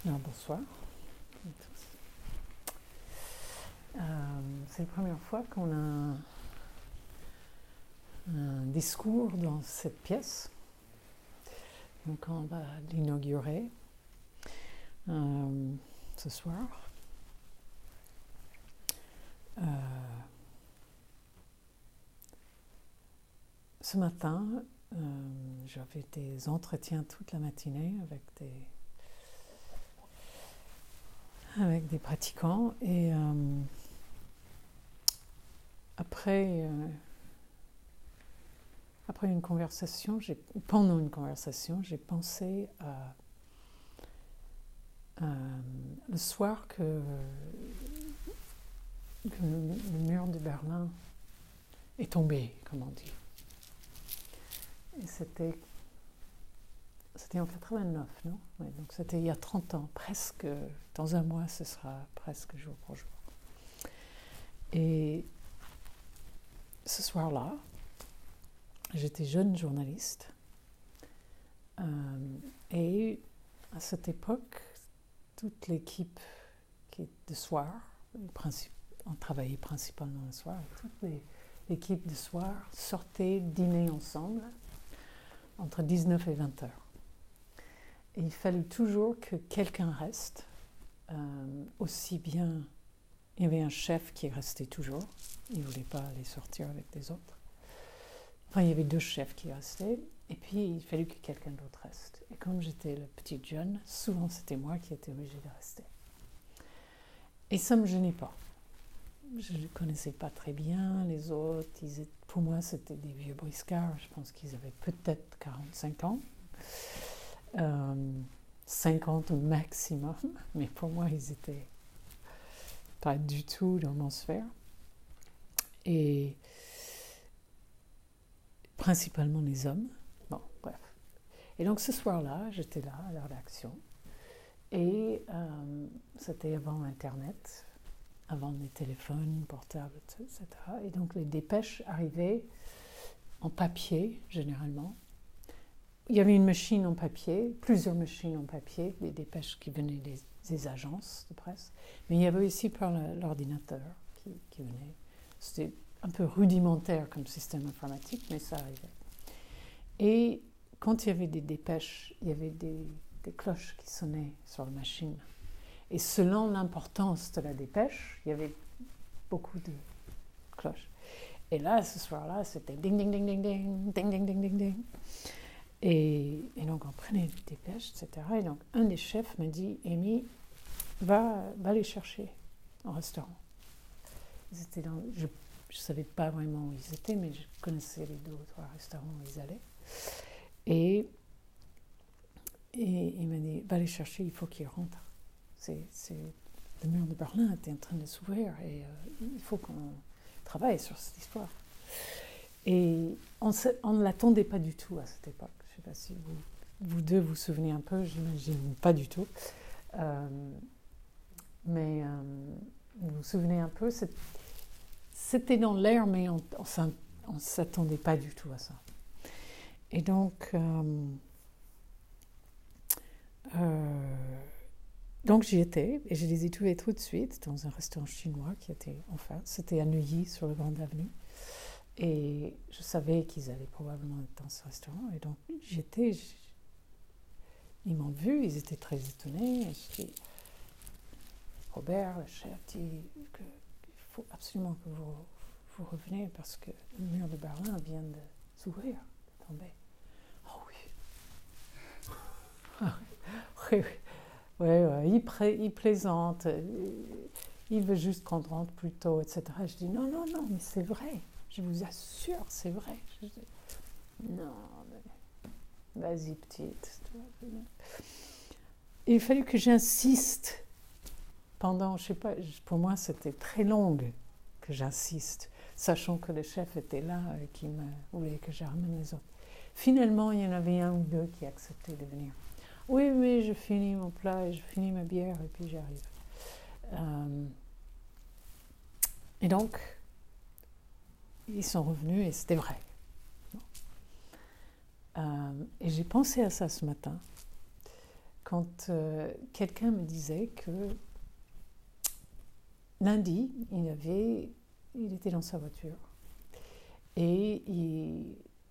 Alors, bonsoir à tous. C'est la première fois qu'on a un discours dans cette pièce. Donc on va l'inaugurer ce soir. Ce matin, j'avais des entretiens toute la matinée avec des pratiquants et après une conversation, pendant une conversation, j'ai pensé à le soir que le mur de Berlin est tombé, comme on dit. Et c'était en 89, non? Ouais, donc c'était il y a 30 ans, presque, dans un mois, ce sera presque jour pour jour. Et ce soir-là, j'étais jeune journaliste et à cette époque, toute l'équipe de soir, on travaillait principalement le soir, toute l'équipe de soir sortait dîner ensemble entre 19 et 20 heures. Et il fallait toujours que quelqu'un reste, aussi bien, il y avait un chef qui restait toujours, il ne voulait pas aller sortir avec les autres. Enfin, il y avait deux chefs qui restaient, et puis il fallait que quelqu'un d'autre reste. Et comme j'étais la petite jeune, souvent c'était moi qui étais obligée de rester. Et ça ne me gênait pas. Je ne connaissais pas très bien les autres. Pour moi, c'était des vieux briscards. Je pense qu'ils avaient peut-être 45 ans. 50 au maximum. Mais pour moi, ils n'étaient pas du tout dans mon sphère. Et principalement les hommes. Bon, bref. Et donc ce soir-là, j'étais là à la rédaction. Et c'était avant Internet, avant les téléphones portables, etc. Et donc les dépêches arrivaient en papier, généralement. Il y avait une machine en papier, plusieurs machines en papier, les dépêches qui venaient des agences de presse. Mais il y avait aussi par l'ordinateur qui venait. C'était un peu rudimentaire comme système informatique, mais ça arrivait. Et quand il y avait des dépêches, il y avait des cloches qui sonnaient sur la machine. Et selon l'importance de la dépêche, il y avait beaucoup de cloches. Et là, ce soir-là, c'était ding, ding, ding, ding, ding, ding, ding, ding, ding, ding. Et donc, on prenait les dépêches, etc. Et donc, un des chefs m'a dit, Amy, va les chercher au restaurant. Ils étaient je ne savais pas vraiment où ils étaient, mais je connaissais les 2 ou 3 restaurants où ils allaient. Et il m'a dit, va les chercher, il faut qu'ils rentrent. Le mur de Berlin était en train de s'ouvrir et il faut qu'on travaille sur cette histoire. Et on ne l'attendait pas du tout à cette époque. Je ne sais pas si vous deux vous souvenez un peu, j'imagine pas du tout. Mais vous vous souvenez un peu, c'était dans l'air, mais on ne s'attendait pas du tout à ça. Et donc j'y étais, et je les ai trouvés tout de suite dans un restaurant chinois qui était en face. C'était à Neuilly, sur la Grande Avenue. Et je savais qu'ils allaient probablement être dans ce restaurant. Et donc, j'y étais. Ils m'ont vu, ils étaient très étonnés. Et je dis, Robert, le chef, dit qu'il faut absolument que vous reveniez parce que le mur de Berlin vient de s'ouvrir, de tomber. Oh oui. Oui, oui. Ouais, il plaisante, il veut juste qu'on rentre plus tôt, etc. Je dis non, mais c'est vrai, je vous assure, c'est vrai. Je dis, non, mais vas-y, petite. Il fallait que j'insiste pendant, je sais pas, pour moi c'était très long que j'insiste, sachant que le chef était là et qui voulait que je ramène les autres. Finalement, il y en avait 1 ou 2 qui acceptaient de venir. Oui, je finis mon plat et je finis ma bière et puis j'arrive. Et donc, ils sont revenus et c'était vrai. Et j'ai pensé à ça ce matin, quand quelqu'un me disait que lundi, il était dans sa voiture et il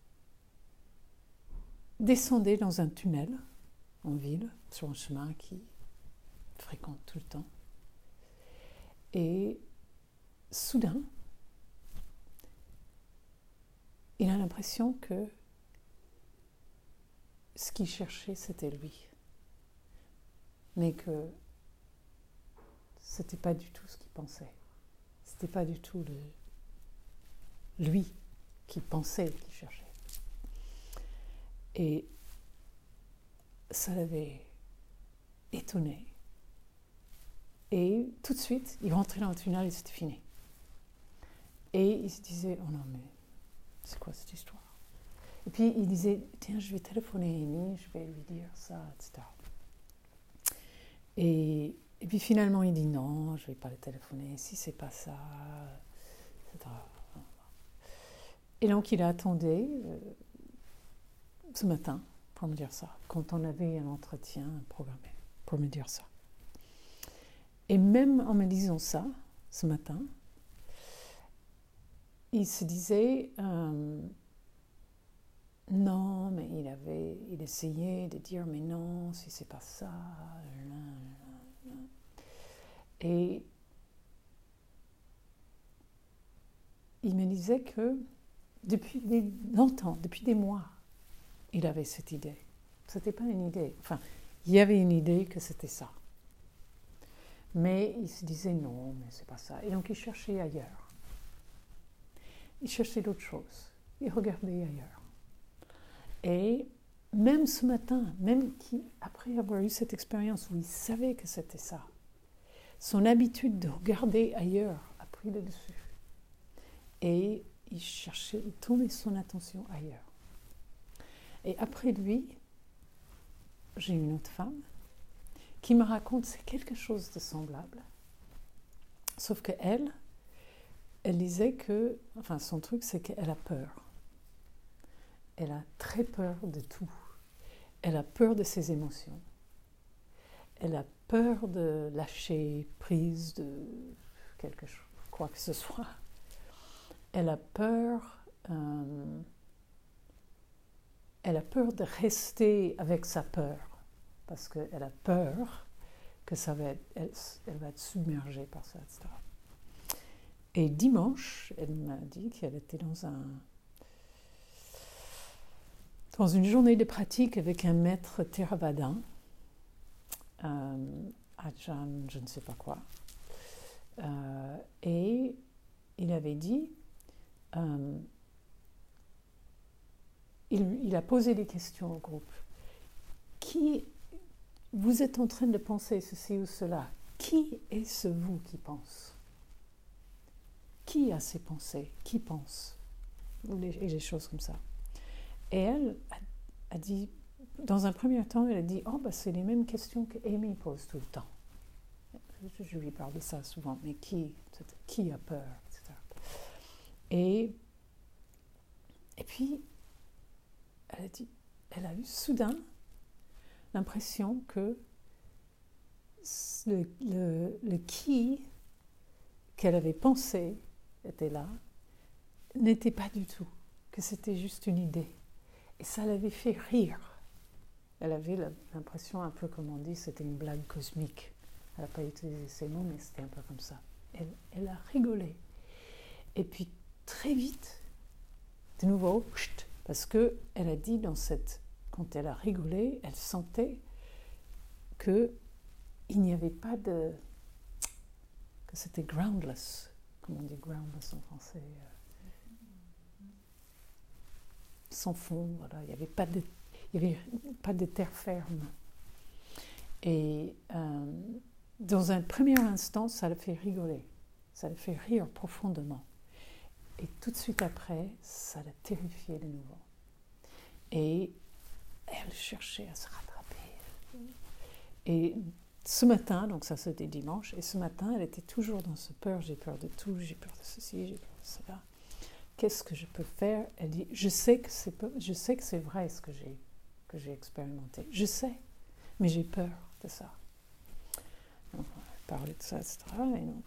descendait dans un tunnel en ville, sur un chemin qu'il fréquente tout le temps. Et soudain, il a l'impression que ce qu'il cherchait, c'était lui. Mais que c'était pas du tout ce qu'il pensait. C'était pas du tout lui qui pensait qu'il cherchait. Et ça l'avait étonné. Et tout de suite, il rentrait dans le tunnel et c'était fini. Et il se disait, oh non, mais c'est quoi cette histoire? Et puis il disait, tiens, je vais téléphoner à Amy, je vais lui dire ça, etc. Et puis finalement, il dit non, je ne vais pas le téléphoner, si c'est pas ça, etc. Et donc il a attendu ce matin pour me dire ça, quand on avait un entretien programmé pour me dire ça. Et même en me disant ça, ce matin, il se disait, non, mais il essayait de dire, mais non, si c'est pas ça, et il me disait que depuis longtemps, depuis des mois, il avait cette idée. C'était pas une idée. Enfin, il y avait une idée que c'était ça. Mais il se disait non, mais c'est pas ça. Et donc il cherchait ailleurs. Il cherchait d'autres choses. Il regardait ailleurs. Et même ce matin, même après avoir eu cette expérience où il savait que c'était ça, son habitude de regarder ailleurs a pris le dessus. Et il tournait son attention ailleurs. Et après lui, j'ai une autre femme qui me raconte c'est quelque chose de semblable. Sauf qu'elle disait que, enfin son truc c'est qu'elle a peur. Elle a très peur de tout. Elle a peur de ses émotions. Elle a peur de lâcher prise de quelque chose, quoi que ce soit. Elle a peur de rester avec sa peur, parce qu'elle a peur que elle va être submergée par ça, etc. Et dimanche, elle m'a dit qu'elle était dans une journée de pratique avec un maître Theravada, Ajahn, je ne sais pas quoi. Et il avait dit, il a posé des questions au groupe. Vous êtes en train de penser ceci ou cela. Qui est ce vous qui pense? Qui a ces pensées? Qui pense? Et des choses comme ça. Et elle a dit, dans un premier temps, elle a dit, oh, c'est les mêmes questions que Amy pose tout le temps. Je lui parle de ça souvent, mais qui a peur, etc. Et puis, elle a eu soudain l'impression que le qui qu'elle avait pensé était là, n'était pas du tout, que c'était juste une idée. Et ça l'avait fait rire. Elle avait l'impression, un peu comme on dit, c'était une blague cosmique. Elle n'a pas utilisé ces mots, mais c'était un peu comme ça. Elle a rigolé. Et puis, très vite, de nouveau, parce qu'elle a dit quand elle a rigolé, elle sentait qu'il n'y avait pas que c'était groundless, comme on dit groundless en français, sans fond, voilà, il n'y avait pas de terre ferme. Et dans un premier instant, ça le fait rigoler, ça le fait rire profondément. Et tout de suite après, ça l'a terrifié de nouveau. Et elle cherchait à se rattraper. Et ce matin, donc ça c'était dimanche, et ce matin, elle était toujours dans ce peur, j'ai peur de tout, j'ai peur de ceci, j'ai peur de cela. Qu'est-ce que je peux faire? Elle dit, je sais que c'est vrai ce que j'ai expérimenté. Je sais, mais j'ai peur de ça. Donc, on a parlé de ça, etc. Et donc,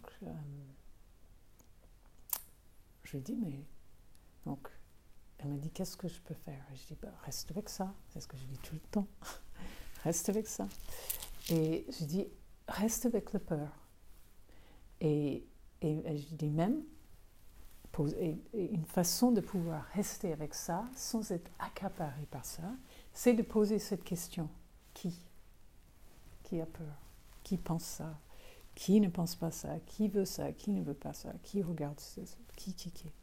je lui ai dit, mais... Donc, elle m'a dit, qu'est-ce que je peux faire? Et je dis, reste avec ça. C'est ce que je dis tout le temps. Reste avec ça. Et je dis, reste avec la peur. Et je dis même, une façon de pouvoir rester avec ça, sans être accaparé par ça, c'est de poser cette question. Qui a peur? Qui pense ça? Qui ne pense pas ça? Qui veut ça? Qui ne veut pas ça? Qui regarde ça? Qui?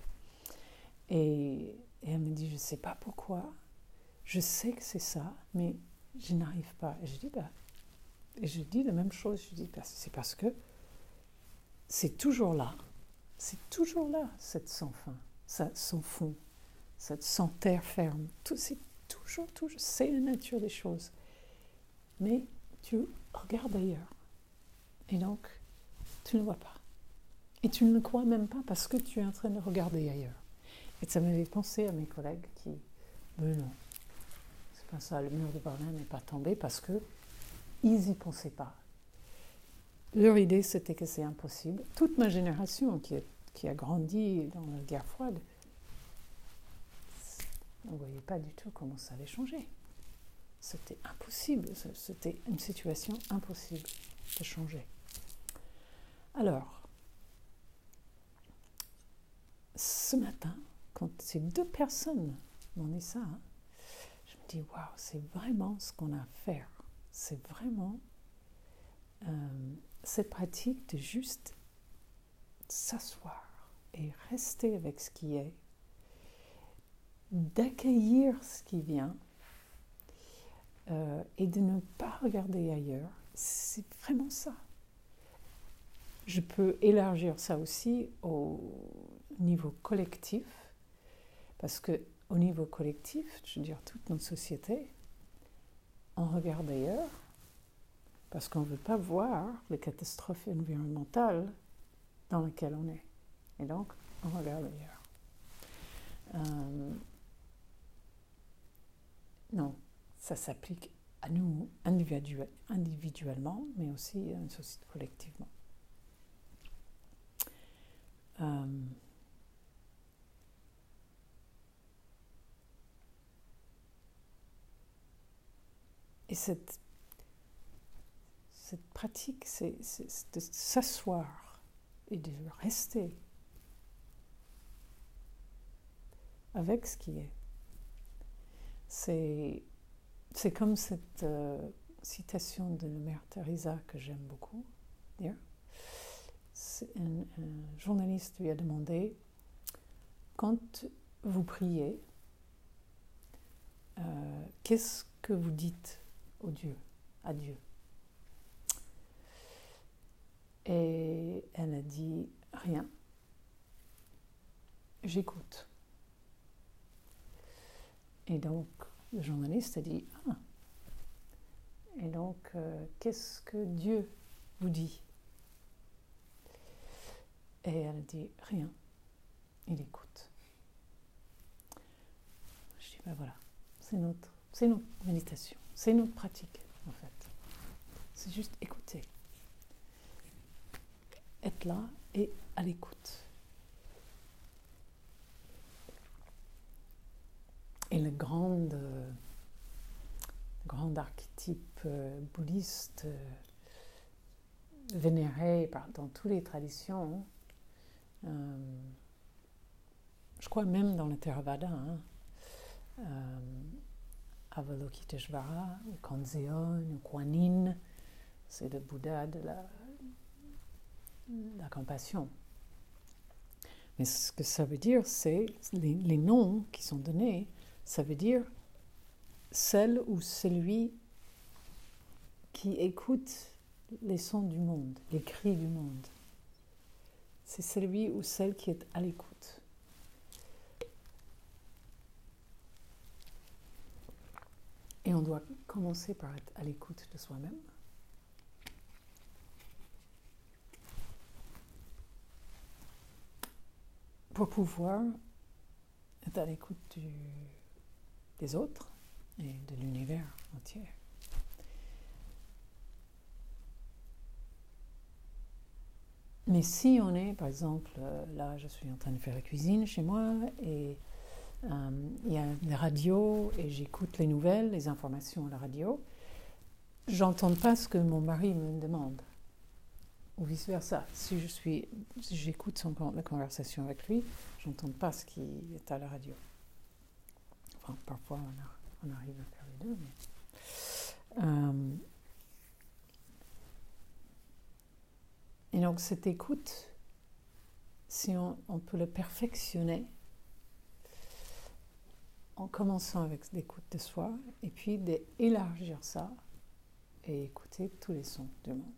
Et elle me dit, je ne sais pas pourquoi, je sais que c'est ça, mais je n'arrive pas. Et je dis la même chose, je dis, c'est parce que c'est toujours là, cette sans fin, sans fond, cette sans terre ferme. C'est toujours, c'est la nature des choses. Mais tu regardes ailleurs, et donc tu ne vois pas. Et tu ne le crois même pas parce que tu es en train de regarder ailleurs. Et ça m'avait pensé à mes collègues qui, mais non, c'est pas ça, le mur de Berlin n'est pas tombé parce que ils n'y pensaient pas. Leur idée, c'était que c'est impossible. Toute ma génération qui a grandi dans la guerre froide, on ne voyait pas du tout comment ça allait changer. C'était impossible, c'était une situation impossible de changer. Alors, ce matin, quand ces deux personnes m'ont dit ça, je me dis, waouh, c'est vraiment ce qu'on a à faire. C'est vraiment cette pratique de juste s'asseoir et rester avec ce qui est, d'accueillir ce qui vient et de ne pas regarder ailleurs. C'est vraiment ça. Je peux élargir ça aussi au niveau collectif, parce qu'au niveau collectif, je veux dire toute notre société, on regarde ailleurs parce qu'on ne veut pas voir les catastrophes environnementales dans lesquelles on est. Et donc, on regarde ailleurs. Non, ça s'applique à nous individuellement, mais aussi à une société collectivement. Et cette pratique, c'est de s'asseoir et de rester avec ce qui est. C'est comme cette citation de la mère Teresa que j'aime beaucoup dire. Un journaliste lui a demandé, quand vous priez, qu'est-ce que vous dites à Dieu? Et elle a dit, rien. J'écoute. Et donc, le journaliste a dit, ah. Et donc, qu'est-ce que Dieu vous dit? Et elle a dit, rien. Il écoute. Je dis, ben voilà, c'est notre méditation, c'est notre pratique, en fait. C'est juste écouter. Être là et à l'écoute. Et le grand archétype bouddhiste vénéré dans toutes les traditions, je crois même dans le Theravada, Avalokiteshvara, ou Kanzeon, ou Kuan Yin, c'est le Bouddha de la compassion. Mais ce que ça veut dire, c'est les noms qui sont donnés, ça veut dire celle ou celui qui écoute les sons du monde, les cris du monde. C'est celui ou celle qui est à l'écoute. Et on doit commencer par être à l'écoute de soi-même. Pour pouvoir être à l'écoute des autres et de l'univers entier. Mais si on est, par exemple, là je suis en train de faire la cuisine chez moi et il y a la radio et j'écoute les nouvelles, les informations à la radio, j'entends pas ce que mon mari me demande. Ou vice-versa. Si j'écoute la conversation avec lui, j'entends pas ce qui est à la radio. Enfin, parfois on arrive à faire les deux, mais... Et donc cette écoute, si on peut le perfectionner, en commençant avec l'écoute de soi, et puis d'élargir ça et écouter tous les sons du monde.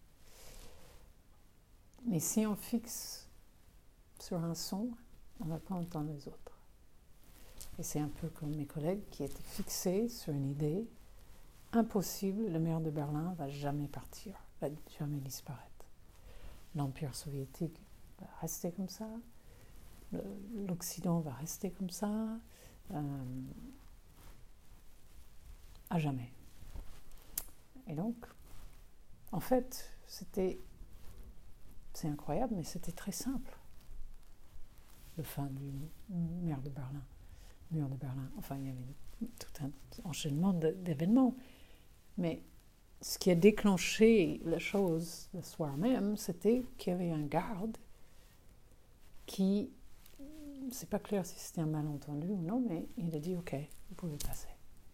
Mais si on fixe sur un son, on ne va pas entendre les autres. Et c'est un peu comme mes collègues qui étaient fixés sur une idée impossible, le mur de Berlin ne va jamais partir, ne va jamais disparaître. L'Empire soviétique va rester comme ça, l'Occident va rester comme ça, à jamais. Et donc, en fait, c'est incroyable, mais c'était très simple. Le fin du mur de Berlin. Enfin, il y avait tout un enchaînement d'événements. Mais ce qui a déclenché la chose le soir même, c'était qu'il y avait un garde qui, c'est pas clair si c'était un malentendu ou non, mais il a dit « Ok, vous pouvez passer ».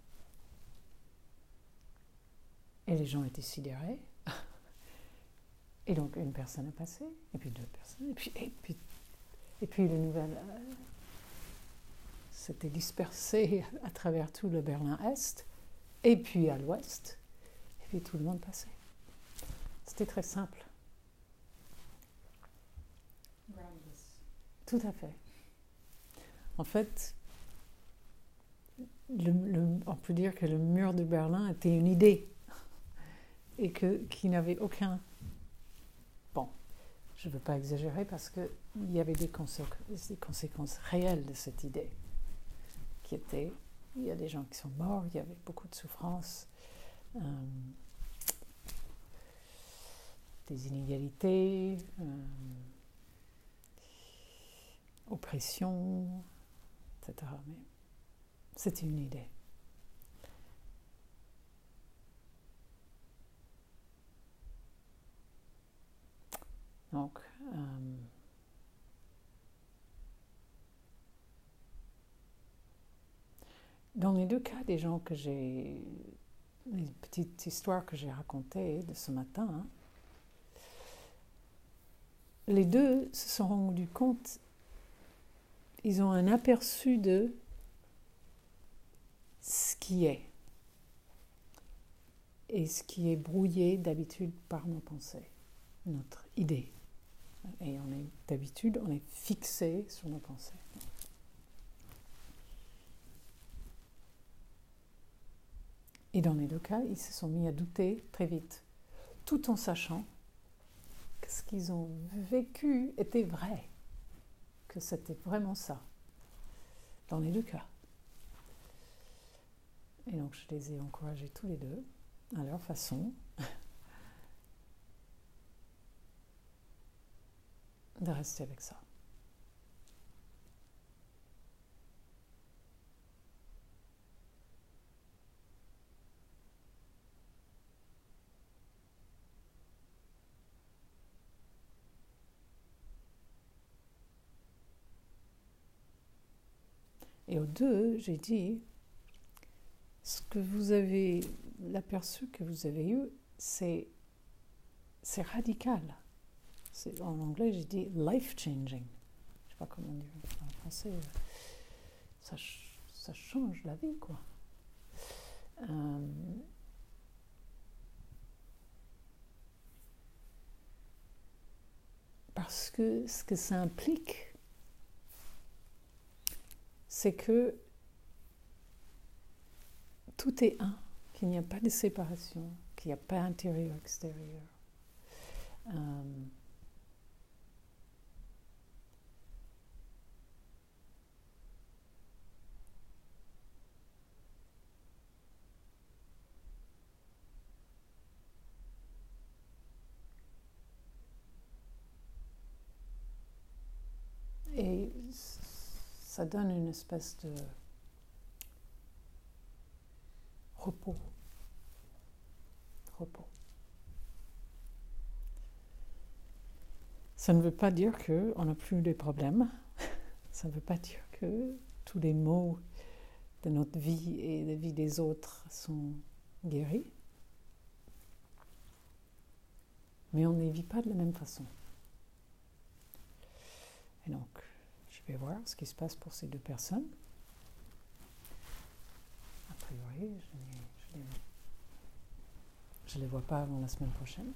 Et les gens étaient sidérés. Et donc une personne a passé, et puis deux personnes, et puis les nouvelles s'étaient dispersées à travers tout le Berlin-Est, et puis à l'Ouest, et puis tout le monde passait. C'était très simple. Groundless. Tout à fait. En fait, on peut dire que le mur de Berlin était une idée, et qui n'avait aucun... Bon, je ne veux pas exagérer parce qu'il y avait des conséquences réelles de cette idée. Il y a des gens qui sont morts, il y avait beaucoup de souffrances, des inégalités, oppression, etc. Mais c'était une idée. Donc, dans les deux cas des gens les petites histoires que j'ai racontées de ce matin, hein, les deux se sont rendus compte, ils ont un aperçu de ce qui est et ce qui est brouillé d'habitude par nos pensées, notre idée. Et d'habitude, on est fixé sur nos pensées. Et dans les deux cas, ils se sont mis à douter très vite, tout en sachant que ce qu'ils ont vécu était vrai, que c'était vraiment ça, dans les deux cas. Et donc je les ai encouragés tous les deux, à leur façon, de rester avec ça. Et aux deux, j'ai dit, l'aperçu que vous avez eu, c'est radical. En anglais, j'ai dit life-changing. Je ne sais pas comment dire en français. Ça change la vie, quoi. Parce que ce que ça implique, c'est que tout est un, qu'il n'y a pas de séparation, qu'il n'y a pas intérieur-extérieur. ça donne une espèce de repos. Ça ne veut pas dire qu'on n'a plus de problèmes. Ça ne veut pas dire que tous les maux de notre vie et de la vie des autres sont guéris. Mais on ne les vit pas de la même façon. Et donc, je vais voir ce qui se passe pour ces deux personnes. A priori, je ne les vois pas avant la semaine prochaine.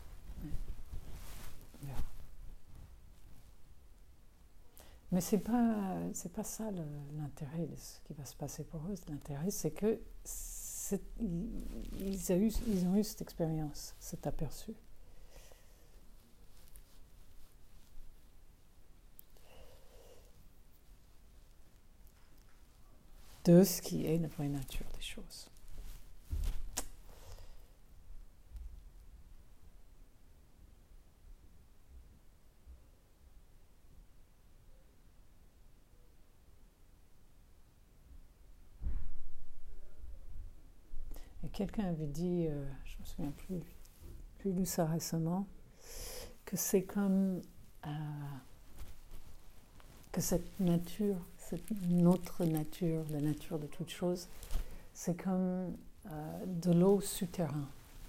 Mais c'est pas ça l'intérêt de ce qui va se passer pour eux. L'intérêt, c'est que ils ont eu cette expérience, cet aperçu. De ce qui est la vraie nature des choses. Et quelqu'un avait dit, je ne me souviens plus, j'ai lu ça récemment, que c'est comme que cette nature, notre nature, la nature de toute chose, c'est comme de l'eau souterraine.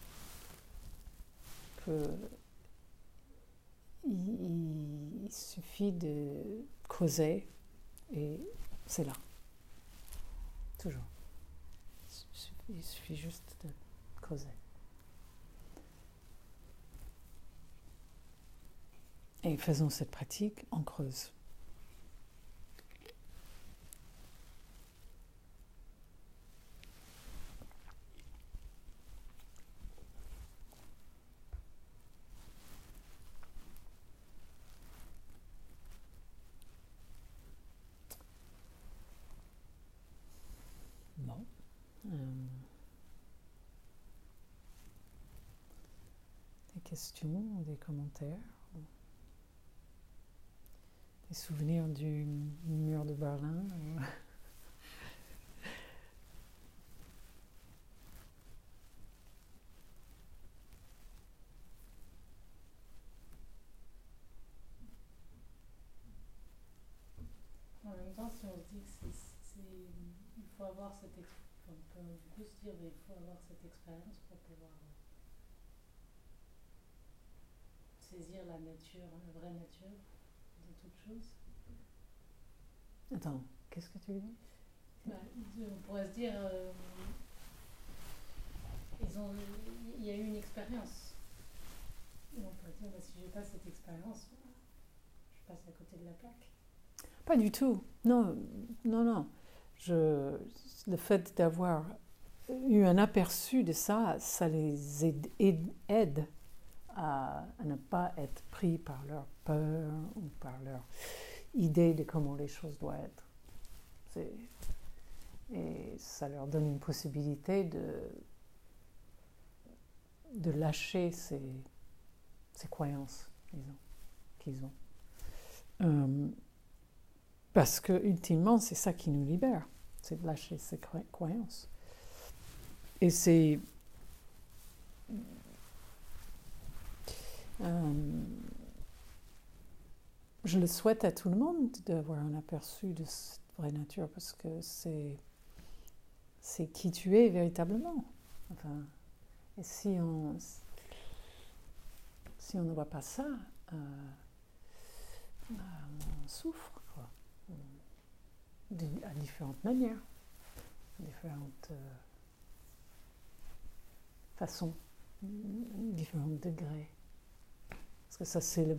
Il suffit de creuser et c'est là. Toujours. Il suffit juste de creuser. Et faisons cette pratique, on creuse. Bon. Des questions, des commentaires, des souvenirs du mur de Berlin. En même temps, si on se dit que il faut avoir cette expérience, on peut du coup se dire qu'il faut avoir cette expérience pour pouvoir saisir la nature, la vraie nature de toute chose. Attends, qu'est-ce que tu dis? On pourrait se dire, il y a eu une expérience. Et on pourrait dire, si je n'ai pas cette expérience, je passe à côté de la plaque. Pas du tout. Non. Le fait d'avoir eu un aperçu de ça, ça les aide à ne pas être pris par leur peur ou par leur idée de comment les choses doivent être. Et ça leur donne une possibilité de lâcher ces croyances, disons, qu'ils ont. Parce que, ultimement, c'est ça qui nous libère, c'est de lâcher ces croyances. Et c'est... je le souhaite à tout le monde d'avoir un aperçu de cette vraie nature, parce que c'est qui tu es véritablement. Enfin, et si on ne voit pas ça, on souffre, quoi. À différentes manières, différentes façons, différents degrés. Parce que ça, c'est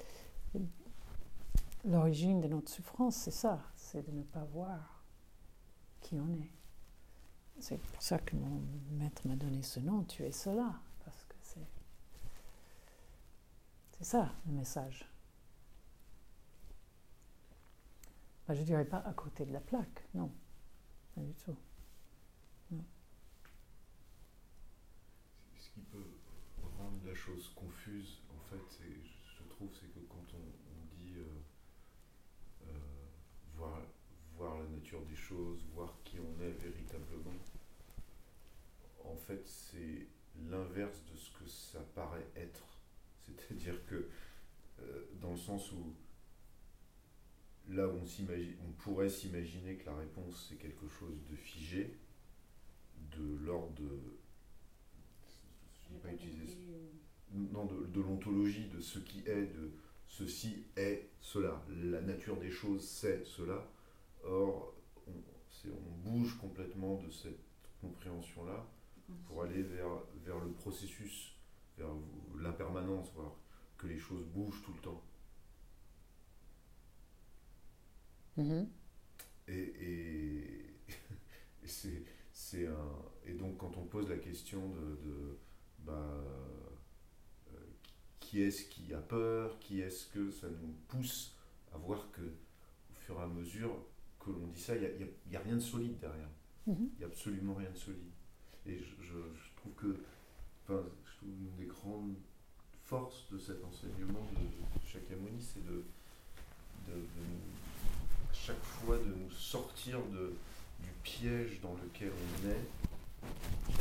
l'origine de notre souffrance, c'est ça, c'est de ne pas voir qui on est. C'est pour ça que mon maître m'a donné ce nom, tu es cela, parce que c'est ça le message. Je ne dirais pas à côté de la plaque, non, pas du tout. Non. Ce qui peut rendre la chose confuse, en fait, je trouve, c'est que quand on dit voir nature des choses, voir qui on est véritablement, en fait, c'est l'inverse de ce que ça paraît être. C'est-à-dire que, dans le sens où, là où on pourrait s'imaginer que la réponse c'est quelque chose de figé, de l'ordre de. Je n'ai pas utilisé ce. Non, de l'ontologie, de ce qui est, de ceci est cela. La nature des choses, c'est cela. Or, on bouge complètement de cette compréhension-là pour aller vers le processus, vers l'impermanence, voir que les choses bougent tout le temps. Mhm. Et et donc quand on pose la question qui est-ce qui a peur, qui est-ce que ça nous pousse à voir que au fur et à mesure que l'on dit ça, il y a rien de solide derrière. Mhm. Il n'y a absolument rien de solide. Et je trouve que, enfin, je trouve une des grandes forces de cet enseignement de Shakyamuni, c'est à chaque fois de nous sortir du piège dans lequel on est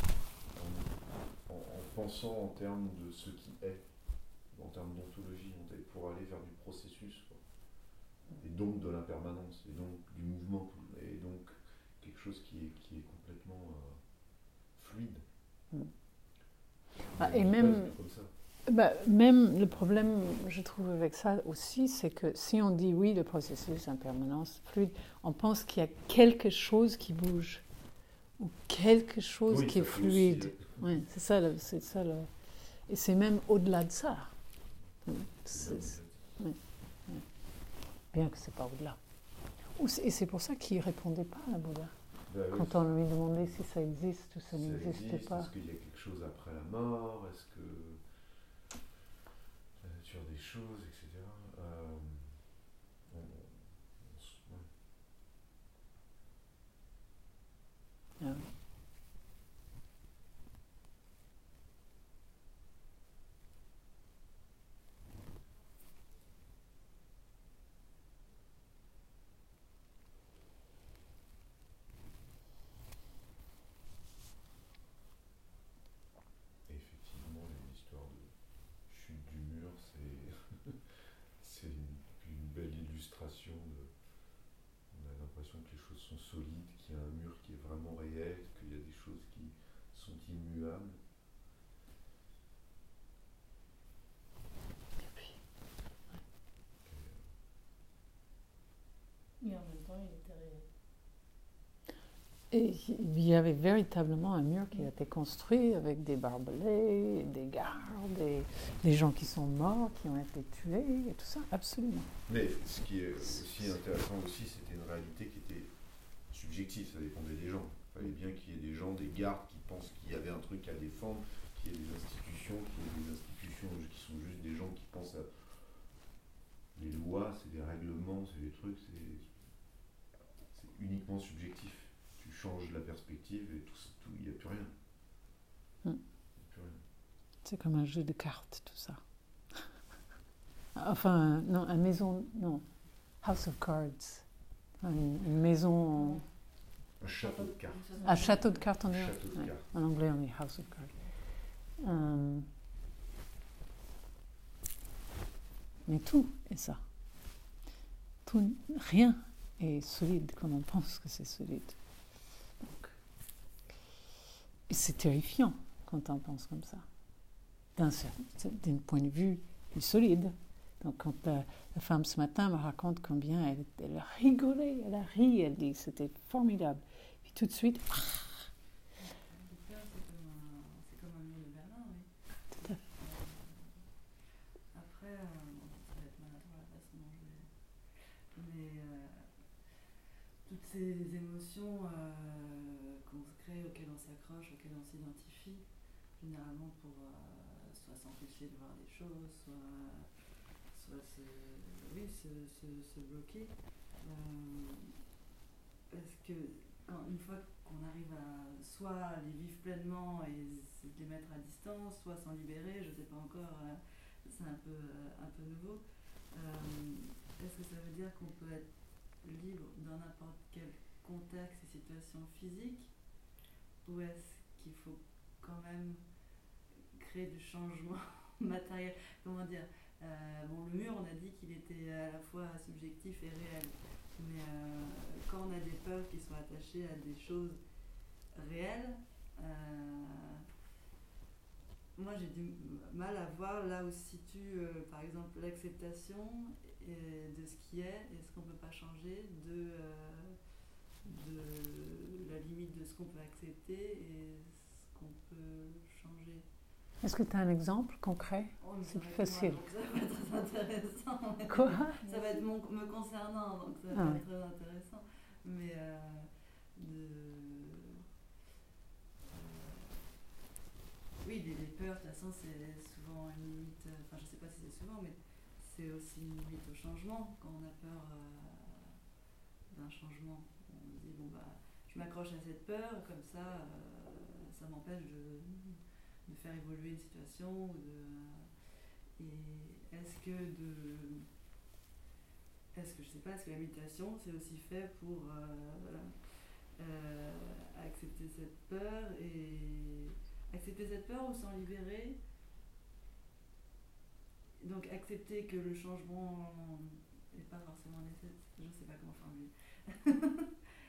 en pensant en termes de ce qui est, en termes d'ontologie, pour aller vers du processus, quoi. Et donc de l'impermanence, et donc du mouvement, et donc quelque chose qui est complètement fluide. Et même, comme ça. même le problème, je trouve, avec ça aussi, c'est que si on dit oui, le processus, impermanence, fluide, on pense qu'il y a quelque chose qui bouge, ou quelque chose qui est fluide. Oui, c'est ça. Et c'est même au-delà de ça. Oui. Bien que c'est pas au-delà. Et c'est pour ça qu'il ne répondait pas à Bouddha. Quand on lui demandait si ça existe ou ça n'existait pas. Est-ce qu'il y a quelque chose après la mort? Est-ce que la nature des choses, etc. Ah. Effectivement, l'histoire de chute du mur, c'est une belle illustration on a l'impression que les choses sont solides, qu'il y a un mur qui est vraiment réel, qu'il y a des choses qui sont immuables. Et en même temps, il était réel. Et il y avait véritablement un mur qui a été construit avec des barbelés, des gardes, des gens qui sont morts, qui ont été tués, et tout ça, absolument. Mais ce qui est aussi intéressant aussi, c'était une réalité qui était subjective, ça dépendait des gens. Il fallait bien qu'il y ait des gens, des gardes qui pensent qu'il y avait un truc à défendre, qu'il y ait des institutions, qui sont juste des gens qui pensent à les lois, c'est des règlements, c'est des trucs, c'est uniquement subjectif. Tu changes la perspective et tout, il n'y a plus rien. C'est comme un jeu de cartes, tout ça. Enfin, non, une maison, non. House of Cards. Une maison. Un château de cartes. Un château de cartes en anglais. Château de cartes. En anglais, on dit House of Cards. Mais tout est ça. Tout, rien est solide comme on pense que c'est solide. Donc, et c'est terrifiant quand on pense comme ça. D'un point de vue du solide. Donc quand la femme ce matin me raconte combien elle a rigolé, elle a ri, elle dit c'était formidable. Puis tout de suite, C'est comme un mur de Berlin, oui. Tout à fait. Après, ça va être maladroit la façon dont je vais. Mais toutes ces émotions qu'on se crée, auxquelles on s'accroche, auxquelles on s'identifie, généralement pour soit s'empêcher de voir les choses, soit se bloquer. Parce que une fois qu'on arrive à soit les vivre pleinement et les mettre à distance, soit s'en libérer, je ne sais pas encore, c'est un peu nouveau. Est-ce que ça veut dire qu'on peut être libre dans n'importe quelle contact, ces situations physiques, ou est-ce qu'il faut quand même créer du changement matériel? Comment dire, bon, le mur, on a dit qu'il était à la fois subjectif et réel, mais quand on a des peurs qui sont attachées à des choses réelles, moi j'ai du mal à voir là où se situe par exemple l'acceptation de ce qui est et ce qu'on ne peut pas changer, de la limite de ce qu'on peut accepter et ce qu'on peut changer. Est-ce que tu as un exemple concret? C'est plus facile. Donc ça va être très intéressant. Quoi? Ça va être me concernant, donc ça va être très intéressant. Mais oui, les peurs, de toute façon, c'est souvent une limite. Enfin, je sais pas si c'est souvent, mais c'est aussi une limite au changement. Quand on a peur d'un changement, on se dit bon bah, je m'accroche à cette peur, comme ça, ça m'empêche de faire évoluer une situation. Et est-ce que je sais pas, est-ce que la méditation c'est aussi fait pour accepter cette peur et accepter cette peur ou s'en libérer? Donc accepter que le changement n'est pas forcément nécessaire. Je ne sais pas comment formuler.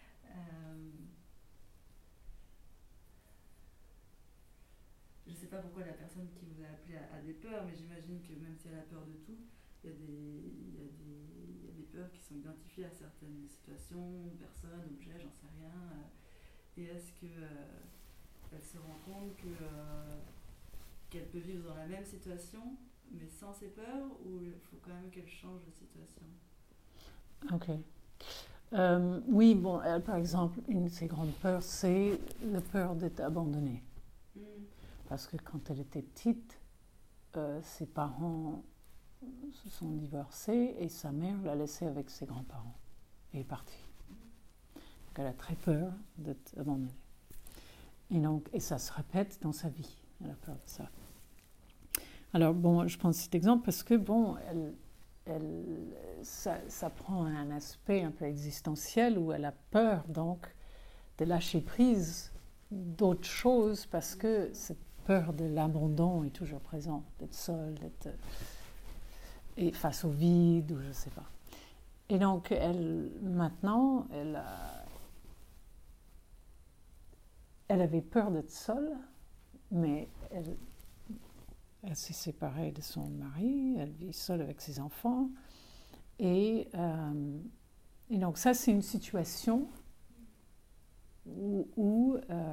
Je ne sais pas pourquoi la personne qui vous a appelé a des peurs, mais j'imagine que même si elle a peur de tout, il y a des peurs qui sont identifiées à certaines situations, personnes, objets, j'en sais rien. Et est-ce qu'elle se rend compte qu'elle peut vivre dans la même situation, mais sans ses peurs, ou il faut quand même qu'elle change de situation? Ok. Oui, bon, elle, par exemple, une de ses grandes peurs, c'est la peur d'être abandonnée. Parce que quand elle était petite, ses parents se sont divorcés et sa mère l'a laissée avec ses grands-parents et est partie. Donc elle a très peur d'être abandonnée. Et ça se répète dans sa vie, elle a peur de ça. Alors bon, je prends cet exemple parce que bon, ça prend un aspect un peu existentiel où elle a peur donc de lâcher prise d'autres choses parce que cette peur de l'abandon est toujours présente, d'être seule, et face au vide ou je ne sais pas. Et donc maintenant, elle avait peur d'être seule, mais elle s'est séparée de son mari, elle vit seule avec ses enfants. Et donc ça, c'est une situation où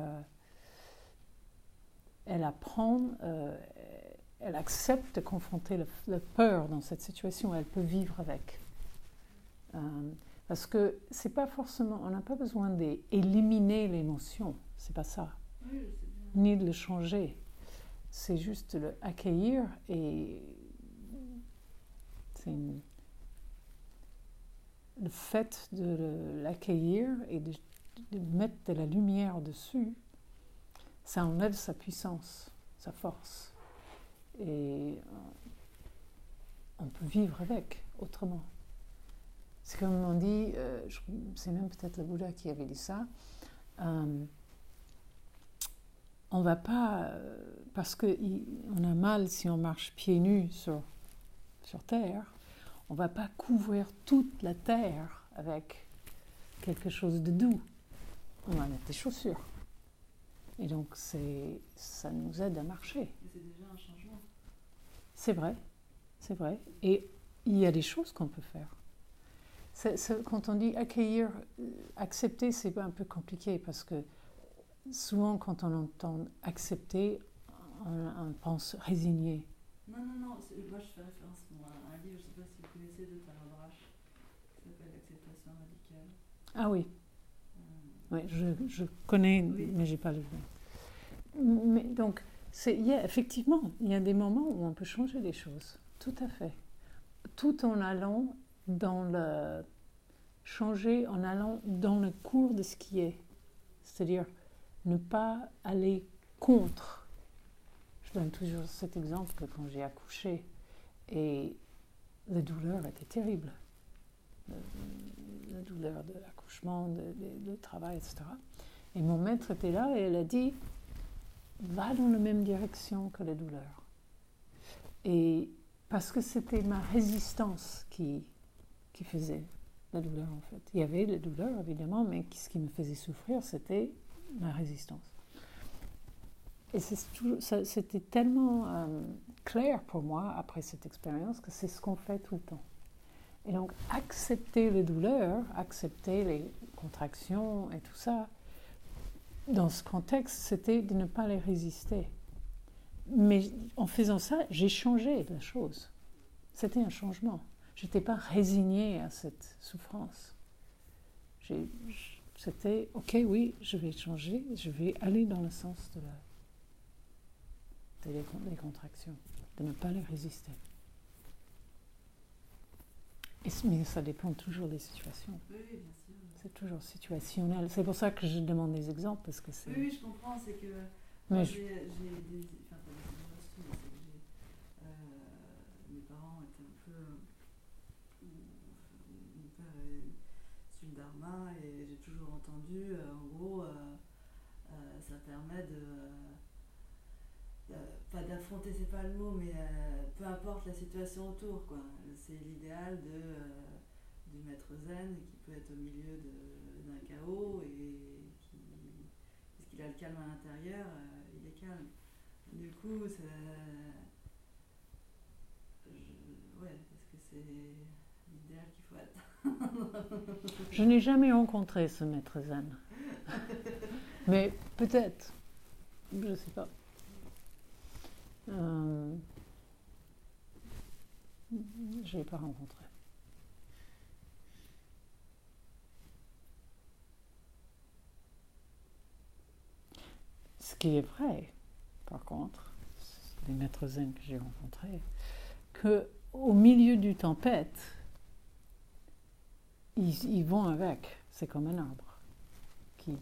elle apprend, elle accepte de confronter la peur dans cette situation, elle peut vivre avec. Parce que c'est pas forcément, on n'a pas besoin d'éliminer l'émotion, c'est pas ça, ni de le changer. C'est juste le accueillir et le fait de l'accueillir et de mettre de la lumière dessus, ça enlève sa puissance, sa force. Et on peut vivre avec autrement. C'est comme on dit, c'est même peut-être le Bouddha qui avait dit ça, on va pas, parce qu'on a mal si on marche pieds nus sur terre, on va pas couvrir toute la terre avec quelque chose de doux. On va mettre des chaussures. Et donc ça nous aide à marcher. Et c'est déjà un changement. C'est vrai. Et il y a des choses qu'on peut faire. Quand on dit accueillir, accepter, c'est un peu compliqué parce que souvent, quand on entend accepter, on pense résigner. Non. Moi, je fais référence à un livre, je ne sais pas si vous connaissez, de Taylor Brasch, qui s'appelle L'acceptation radicale. Ah oui. Oui, je connais, oui. Mais je n'ai pas lu. Mais donc, effectivement, il y a des moments où on peut changer les choses. Tout à fait. Tout en allant changer en allant dans le cours de ce qui est. C'est-à-dire, ne pas aller contre. Je donne toujours cet exemple que quand j'ai accouché, et la douleur était terrible. La douleurs de l'accouchement, de travail, etc. Et mon maître était là et elle a dit, va dans la même direction que la douleur. Et parce que c'était ma résistance qui faisait la douleur en fait. Il y avait la douleur évidemment, mais ce qui me faisait souffrir, c'était ma résistance. Et c'était tellement clair pour moi après cette expérience que c'est ce qu'on fait tout le temps. Et donc accepter les douleurs, accepter les contractions et tout ça, dans ce contexte, c'était de ne pas les résister. Mais en faisant ça, j'ai changé la chose. C'était un changement. Je n'étais pas résignée à cette souffrance. C'était, ok, oui, je vais changer, je vais aller dans le sens des contractions, de ne pas les résister. Mais ça dépend toujours des situations. Oui, bien sûr. C'est toujours situationnel. C'est pour ça que je demande des exemples, parce que c'est... Oui, je comprends, c'est que Mais j'ai des... Enfin, pas des exemples aussi, mais c'est que mes parents étaient un peu... Mon père est issu le Dharma et j'ai toujours entendu, en gros, ça permet pas d'affronter, c'est pas le mot, mais peu importe la situation autour, quoi. C'est l'idéal du maître zen qui peut être au milieu d'un chaos et parce qu'il a le calme à l'intérieur, il est calme. Du coup, ouais, est-ce que c'est l'idéal qu'il faut atteindre? Je n'ai jamais rencontré ce maître zen. Mais peut-être. Je ne sais pas. Je ne l'ai pas rencontré. Ce qui est vrai, par contre, les maîtres zen que j'ai rencontrés, qu'au milieu du tempête, ils vont avec. C'est comme un arbre qui...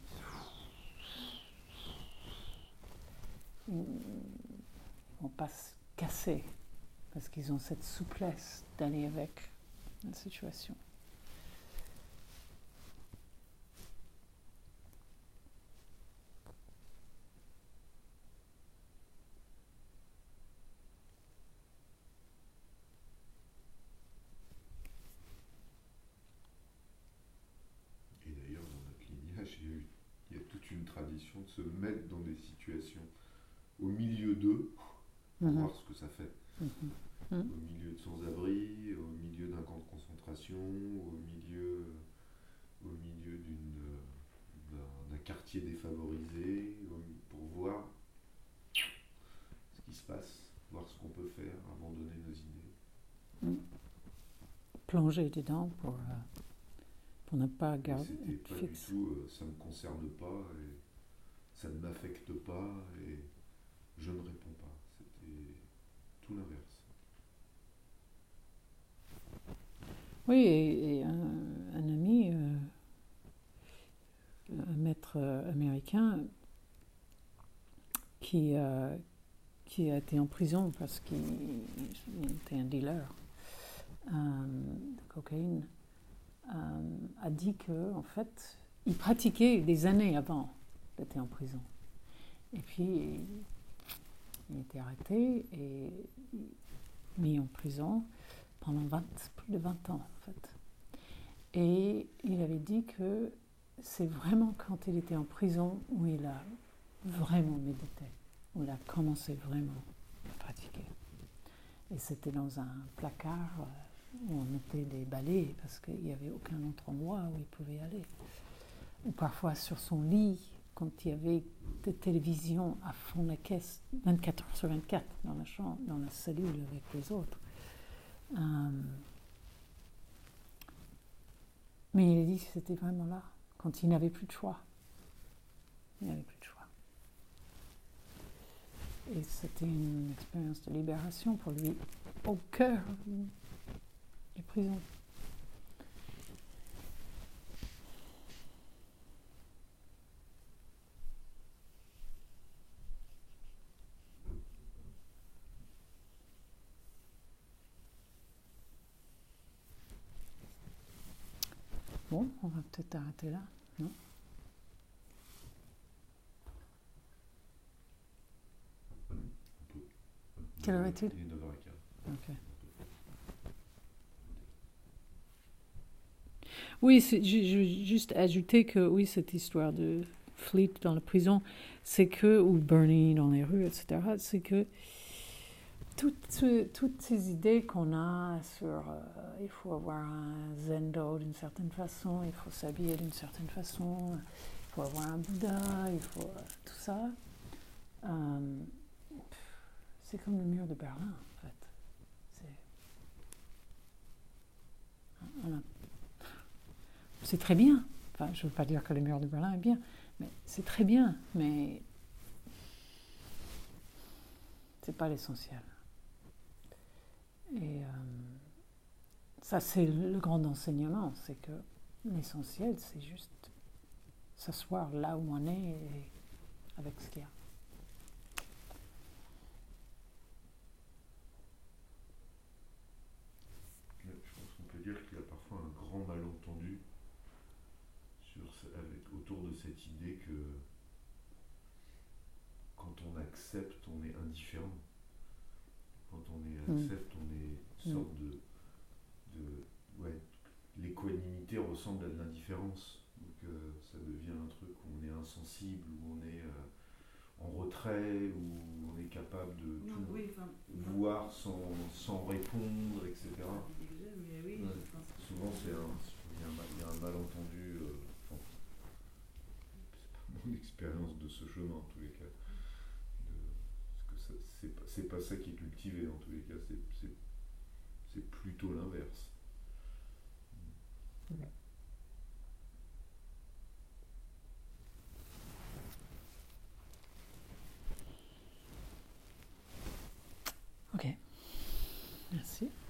Ils ne vont pas se casser parce qu'ils ont cette souplesse d'aller avec la situation. Et d'ailleurs, dans notre lignage, il y a toute une tradition de se mettre dans des situations au milieu d'eux pour voir ce que ça fait. Au milieu de sans-abri, au milieu d'un camp de concentration, au milieu d'un quartier défavorisé, pour voir ce qui se passe, voir ce qu'on peut faire, abandonner nos idées. Plonger dedans pour ne pas garder c'était pas fixe. du tout, ça ne me concerne pas, et ça ne m'affecte pas, et je ne réponds pas. C'était tout l'inverse. Oui, et un ami, un maître américain, qui a été en prison parce qu'il était un dealer de cocaïne, a dit que, en fait, il pratiquait des années avant d'être en prison. Et puis, il était arrêté et mis en prison pendant plus de 20 ans, en fait. Et il avait dit que c'est vraiment quand il était en prison où il a vraiment médité, où il a commencé vraiment à pratiquer. Et c'était dans un placard où on mettait des balais parce qu'il n'y avait aucun autre endroit où il pouvait aller. Ou parfois sur son lit, quand il y avait des télévisions à fond la caisse, 24 heures sur 24, dans la chambre, dans la cellule avec les autres. Mais il a dit que c'était vraiment là, quand il n'avait plus de choix. Il n'avait plus de choix. Et c'était une expérience de libération pour lui, au cœur des prisons. Bon, on va peut-être arrêter là, non? On peut. Quelle heure est-il? Il est 9h15. Ok. Oui, je veux juste ajouter que oui, cette histoire de Fleet dans la prison, c'est que, ou Bernie dans les rues, etc., c'est que toutes ces idées qu'on a sur il faut avoir un zendo d'une certaine façon, il faut s'habiller d'une certaine façon, il faut avoir un Bouddha, il faut tout ça, c'est comme le mur de Berlin en fait. C'est très bien. Enfin, je ne veux pas dire que le mur de Berlin est bien, mais c'est très bien, mais c'est pas l'essentiel. Et ça, c'est le grand enseignement, c'est que l'essentiel, c'est juste s'asseoir là où on est et avec ce qu'il y a. Je pense qu'on peut dire qu'il y a parfois un grand malentendu autour de cette idée que quand on accepte, on est indifférent. Quand on accepte, on est une sorte l'équanimité ressemble à de l'indifférence. Donc ça devient un truc où on est insensible, où on est en retrait, où on est capable de voir sans répondre, etc. Mais oui, Ouais. je pense que Souvent, il y a un malentendu. C'est pas mon expérience de ce chemin, en tous les cas. Parce que c'est pas ça qui est cultivé, en tous les cas. C'est plutôt l'inverse. Ok. Merci.